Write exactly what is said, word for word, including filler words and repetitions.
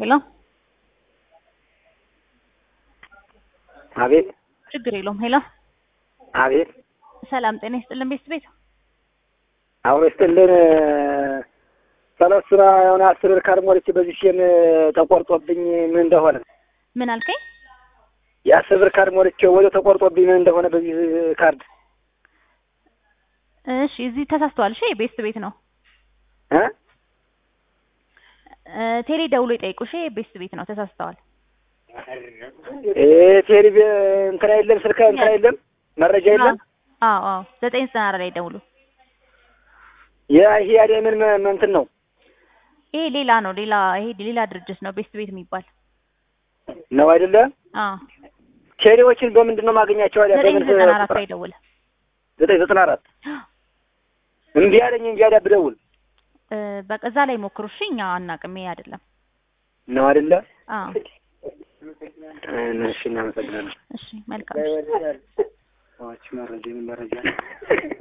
ሄሎ አቤት ችግር የለውም። ሄሎ አቤት ሰላም ጤና ይስጥልን ቤት ቤት አሁን ይስጥልን ሰለስራ የሆነ አስር ብር ካርድ ሞልቼ በዚህ ሲን ተቆርጦብኝ ምን እንደሆነ ምን አልከኝ? የአስር ብር ካርድ ሞልቼ ወደ ተቆርጦብኝ ምን እንደሆነ በዚህ ካርድ እሺ እዚህ ተሳስተዋል። እሺ ቤት ቤት ነው እ ቴሌ ደውሎ ይጠይቁሽ። ቤት ቤት ነው ተሳስተዋል። እ ቴሌ እንትን አይደለም ስልክ እንትን አይደለም መረጃ የለም። አዎ አዎ ዘጠኝ ዘጠና አራት ላይ ደውሉ። ያ ይሄ ያደ ምን ምን እንትን ነው? ይሄ ሌላ ነው ሌላ ይሄ ሌላ ድርጅት ነው ቤት ቤት የሚባል ነው አይደለ? አዎ ቴሌዎችን በምንድን ነው ማግኛቸው? አይደል ዘጠኝ ዘጠና አራት ላይ ደውል። ዘጠኝ ዘጠና አራት እንዴ ያለኝ እንጂ ያዳ ብደውል እ በቃ እዛ ላይ ሞክሩ። እሺ እኛ አናውቅም። ይሄ አይደለም ነው አይደለ? አዎ እሺ እናመሰግናለን። እሺ መልካም። ዋች መረጃ ምን መረጃ